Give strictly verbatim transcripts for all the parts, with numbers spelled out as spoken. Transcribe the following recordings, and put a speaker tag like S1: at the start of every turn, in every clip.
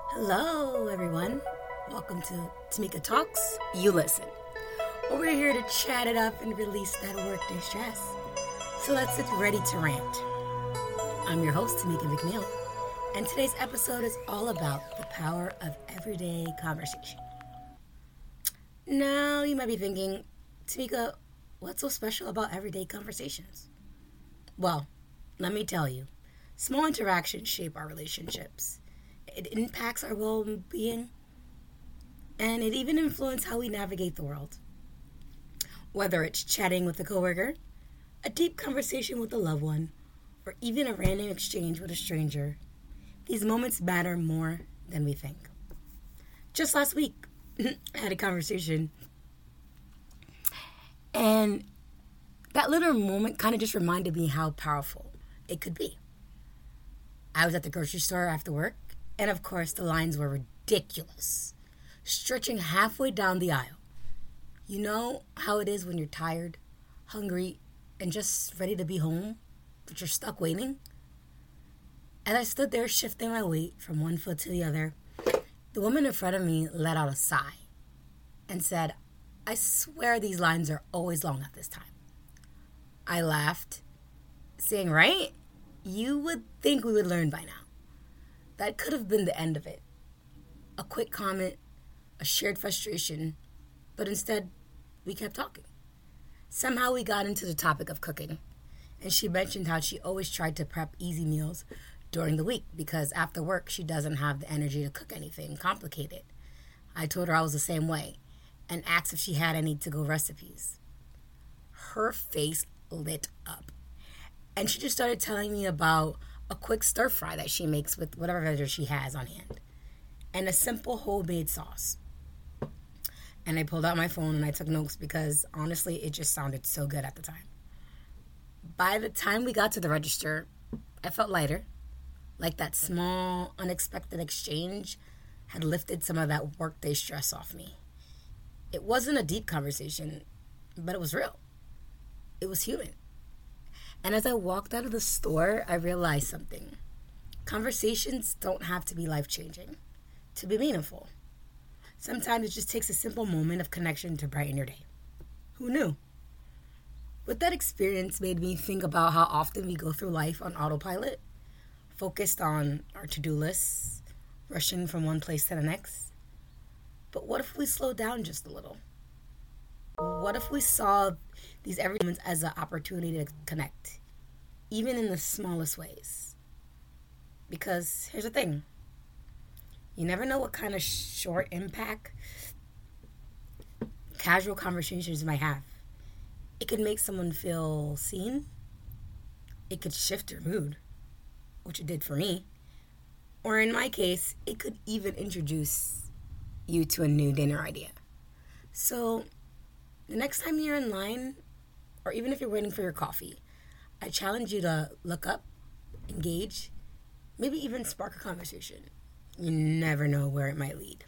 S1: Hello, everyone. Welcome to Tamika Talks. You listen. We're here to chat it up and release that workday stress. So let's get ready to rant. I'm your host, Tamika McNeil, and today's episode is all about the power of everyday conversation. Now, you might be thinking, Tamika, what's so special about everyday conversations? Well, let me tell you, small interactions shape our relationships. It impacts our well-being, and it even influences how we navigate the world. Whether it's chatting with a coworker, a deep conversation with a loved one, or even a random exchange with a stranger, these moments matter more than we think. Just last week, I had a conversation, and that little moment kind of just reminded me how powerful it could be. I was at the grocery store after work, and of course, the lines were ridiculous, stretching halfway down the aisle. You know how it is when you're tired, hungry, and just ready to be home, but you're stuck waiting? As I stood there shifting my weight from one foot to the other, the woman in front of me let out a sigh and said, "I swear these lines are always long at this time." I laughed, saying, "Right? You would think we would learn by now." That could have been the end of it. A quick comment, a shared frustration, but instead, we kept talking. Somehow we got into the topic of cooking, and she mentioned how she always tried to prep easy meals during the week because after work, she doesn't have the energy to cook anything complicated. I told her I was the same way and asked if she had any to-go recipes. Her face lit up, and she just started telling me about a quick stir fry that she makes with whatever veggies she has on hand, and a simple homemade sauce. And I pulled out my phone and I took notes because honestly, it just sounded so good at the time. By the time we got to the register, I felt lighter, like that small, unexpected exchange had lifted some of that workday stress off me. It wasn't a deep conversation, but it was real. It was human. And as I walked out of the store, I realized something. Conversations don't have to be life-changing to be meaningful. Sometimes it just takes a simple moment of connection to brighten your day. Who knew? But that experience made me think about how often we go through life on autopilot, focused on our to-do lists, rushing from one place to the next. But what if we slow down just a little? What if we saw these every moments as an opportunity to connect, even in the smallest ways? Because here's the thing. You never know what kind of short impact casual conversations might have. It could make someone feel seen. It could shift your mood, which it did for me. Or in my case, it could even introduce you to a new dinner idea. So the next time you're in line, or even if you're waiting for your coffee, I challenge you to look up, engage, maybe even spark a conversation. You never know where it might lead.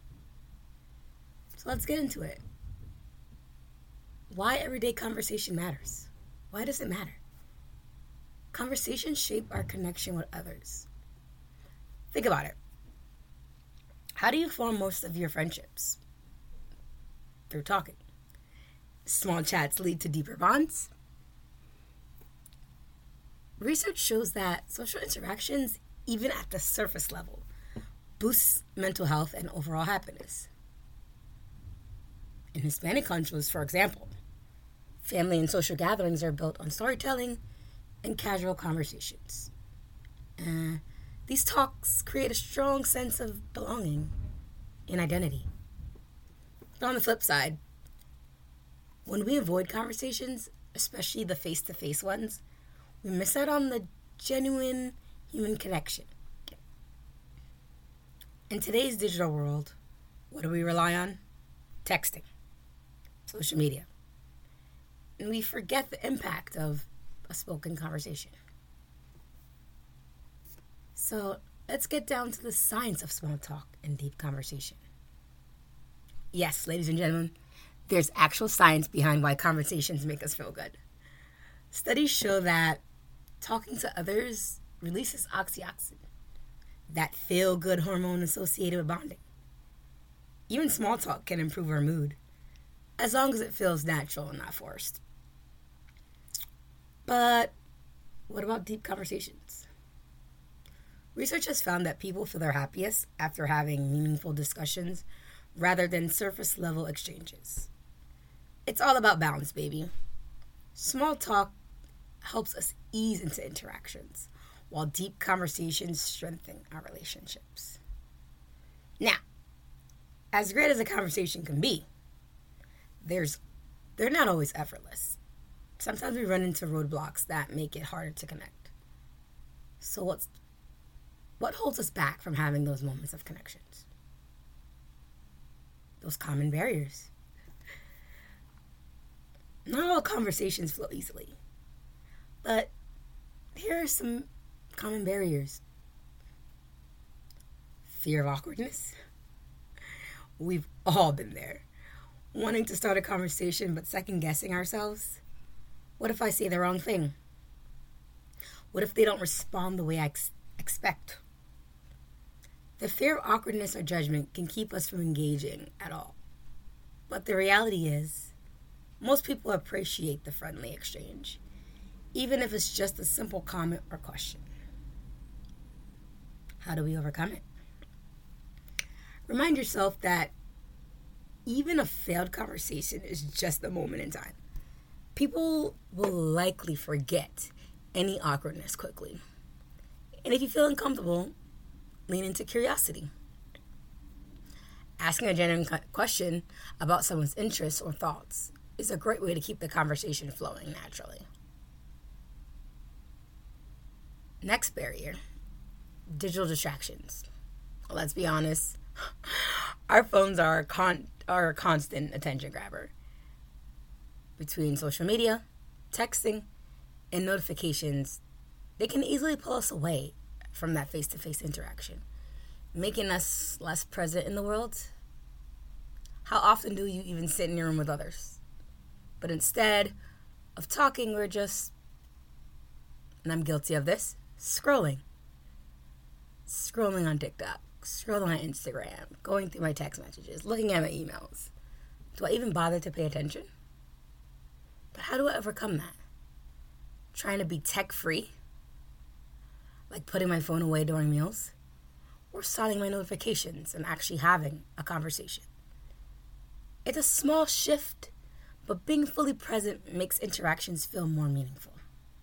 S1: So let's get into it. Why everyday conversation matters. Why does it matter? Conversations shape our connection with others. Think about it. How do you form most of your friendships? Through talking. Small chats lead to deeper bonds. Research shows that social interactions, even at the surface level, boosts mental health and overall happiness. In Hispanic countries, for example, family and social gatherings are built on storytelling and casual conversations. Uh, these talks create a strong sense of belonging and identity. But on the flip side, when we avoid conversations, especially the face-to-face ones, we miss out on the genuine human connection. In today's digital world, what do we rely on? Texting, social media. And we forget the impact of a spoken conversation. So let's get down to the science of small talk and deep conversation. Yes, ladies and gentlemen, there's actual science behind why conversations make us feel good. Studies show that talking to others releases oxytocin, that feel-good hormone associated with bonding. Even small talk can improve our mood, as long as it feels natural and not forced. But what about deep conversations? Research has found that people feel their happiest after having meaningful discussions rather than surface-level exchanges. It's all about balance, baby. Small talk helps us ease into interactions, while deep conversations strengthen our relationships. Now, as great as a conversation can be, there's they're not always effortless. Sometimes we run into roadblocks that make it harder to connect. So what's what holds us back from having those moments of connections? Those common barriers. Not all conversations flow easily, but here are some common barriers. Fear of awkwardness. We've all been there. Wanting to start a conversation but second guessing ourselves. What if I say the wrong thing? What if they don't respond the way I ex- expect? The fear of awkwardness or judgment can keep us from engaging at all. But the reality is, most people appreciate the friendly exchange, even if it's just a simple comment or question. How do we overcome it? Remind yourself that even a failed conversation is just a moment in time. People will likely forget any awkwardness quickly. And if you feel uncomfortable, lean into curiosity. Asking a genuine question about someone's interests or thoughts is a great way to keep the conversation flowing naturally. Next barrier, digital distractions. Let's be honest, our phones are a, con- are a constant attention grabber. Between social media, texting, and notifications, they can easily pull us away from that face-to-face interaction, making us less present in the world. How often do you even sit in your room with others? But instead of talking, we're just, and I'm guilty of this, scrolling. Scrolling on TikTok, scrolling on Instagram, going through my text messages, looking at my emails. Do I even bother to pay attention? But how do I overcome that? Trying to be tech-free? Like putting my phone away during meals? Or silting my notifications and actually having a conversation? It's a small shift, but being fully present makes interactions feel more meaningful.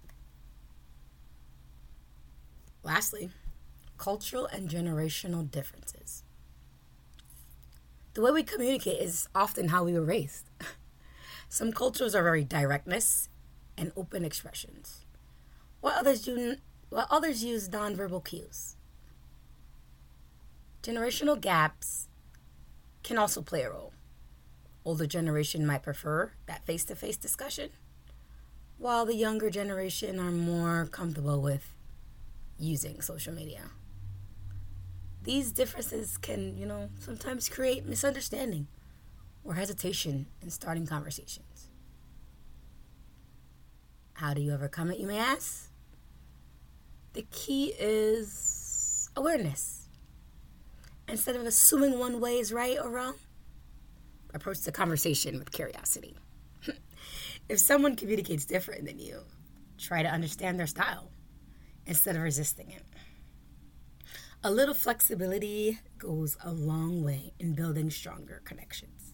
S1: Lastly, cultural and generational differences. The way we communicate is often how we were raised. Some cultures are very directness and open expressions, while others do, while others use nonverbal cues. Generational gaps can also play a role. Older generation might prefer that face-to-face discussion, while the younger generation are more comfortable with using social media. These differences can, you know, sometimes create misunderstanding or hesitation in starting conversations. How do you overcome it, you may ask? The key is awareness. Instead of assuming one way is right or wrong, approach the conversation with curiosity. If someone communicates different than you, try to understand their style instead of resisting it. A little flexibility goes a long way in building stronger connections.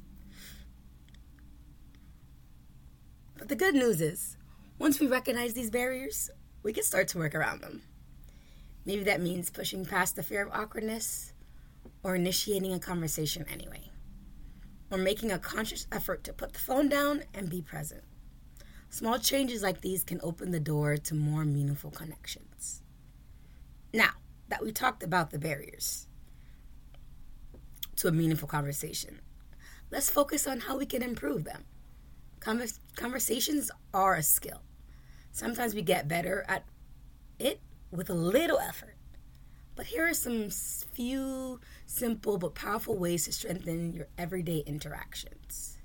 S1: But the good news is, once we recognize these barriers, we can start to work around them. Maybe that means pushing past the fear of awkwardness, or initiating a conversation anyway, or making a conscious effort to put the phone down and be present. Small changes like these can open the door to more meaningful connections. Now that we talked about the barriers to a meaningful conversation, let's focus on how we can improve them. Convers- conversations are a skill. Sometimes we get better at it with a little effort. But here are some few simple but powerful ways to strengthen your everyday interactions.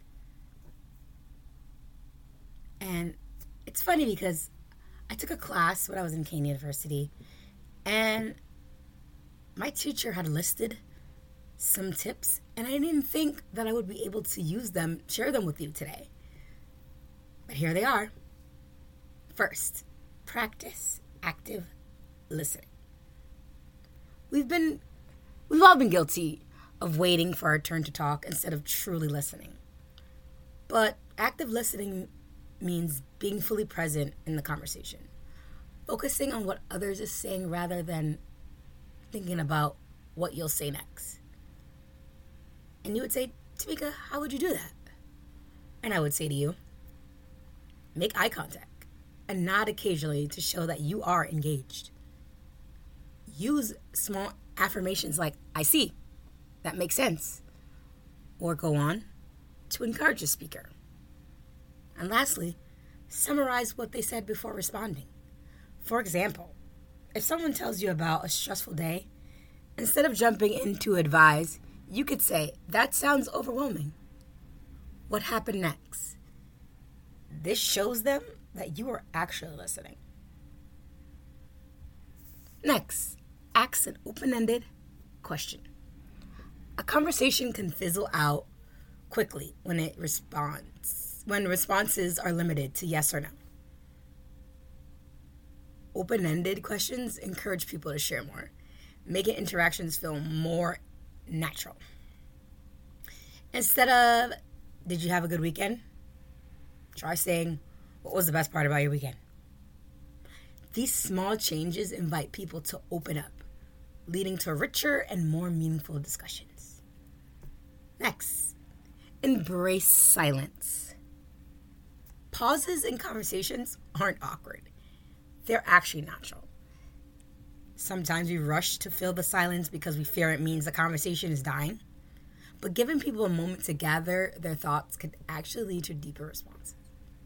S1: And it's funny because I took a class when I was in Kean University, and my teacher had listed some tips, and I didn't think that I would be able to use them, share them with you today. But here they are. First, practice active listening. We've been, we've all been guilty of waiting for our turn to talk instead of truly listening. But active listening means being fully present in the conversation, focusing on what others are saying rather than thinking about what you'll say next. And you would say, Tamika, how would you do that? And I would say to you, make eye contact and nod occasionally to show that you are engaged. Use small affirmations like, I see, that makes sense. Or go on to encourage the speaker. And lastly, summarize what they said before responding. For example, if someone tells you about a stressful day, instead of jumping in to advise, you could say, that sounds overwhelming. What happened next? This shows them that you are actually listening. Next, ask an open-ended question. A conversation can fizzle out quickly when it responds, when responses are limited to yes or no. Open-ended questions encourage people to share more, making interactions feel more natural. Instead of, did you have a good weekend? Try saying, what was the best part about your weekend? These small changes invite people to open up, leading to richer and more meaningful discussions. Next, embrace silence. Pauses in conversations aren't awkward. They're actually natural. Sometimes we rush to fill the silence because we fear it means the conversation is dying. But giving people a moment to gather their thoughts could actually lead to deeper responses.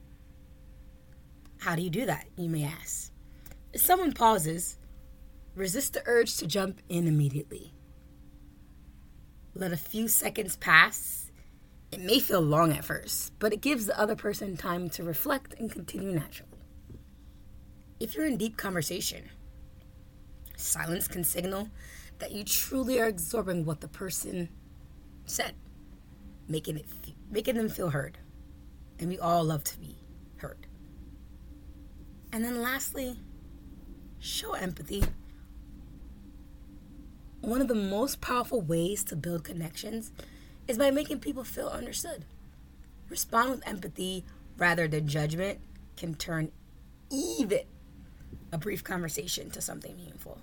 S1: How do you do that, you may ask? If someone pauses, resist the urge to jump in immediately. Let a few seconds pass. It may feel long at first, but it gives the other person time to reflect and continue naturally. If you're in deep conversation, silence can signal that you truly are absorbing what the person said, making it making them feel heard. And we all love to be heard. And then lastly, show empathy. One of the most powerful ways to build connections is by making people feel understood. Respond with empathy rather than judgment can turn even a brief conversation to something meaningful.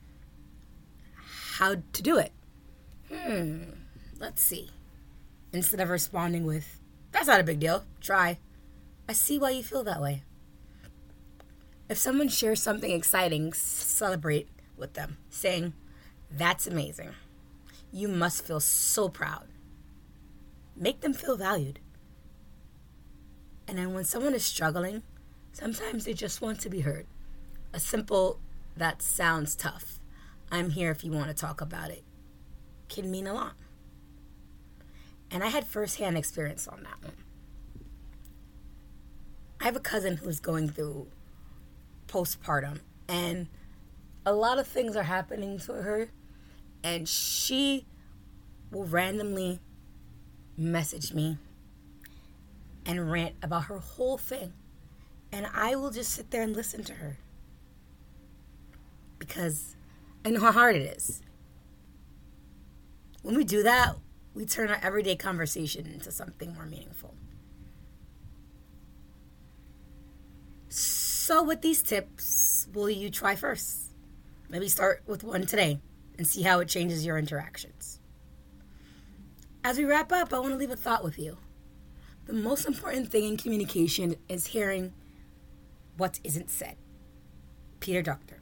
S1: How to do it? Hmm, let's see. Instead of responding with, that's not a big deal, try, I see why you feel that way. If someone shares something exciting, celebrate with them, saying, that's amazing. You must feel so proud. Make them feel valued. And then when someone is struggling, sometimes they just want to be heard. A simple, that sounds tough, I'm here if you want to talk about it, can mean a lot. And I had firsthand experience on that one. I have a cousin who's going through postpartum, and a lot of things are happening to her, and she will randomly message me and rant about her whole thing, and I will just sit there and listen to her because I know how hard it is. When we do that, we turn our everyday conversation into something more meaningful. So with these tips, will you try first? Maybe start with one today and see how it changes your interactions. As we wrap up, I want to leave a thought with you. The most important thing in communication is hearing what isn't said. Peter Docter.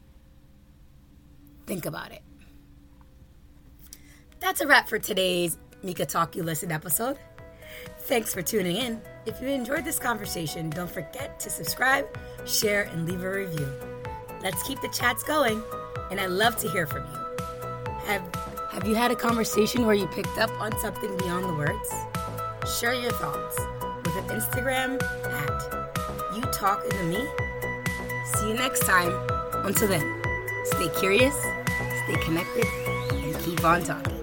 S1: Think about it. That's a wrap for today's Mika Talk You Listen episode. Thanks for tuning in. If you enjoyed this conversation, don't forget to subscribe, share, and leave a review. Let's keep the chats going, and I'd love to hear from you. Have, have you had a conversation where you picked up on something beyond the words? Share your thoughts with an Instagram at You Talk Into Me. See you next time. Until then, stay curious, stay stay connected and keep on talking.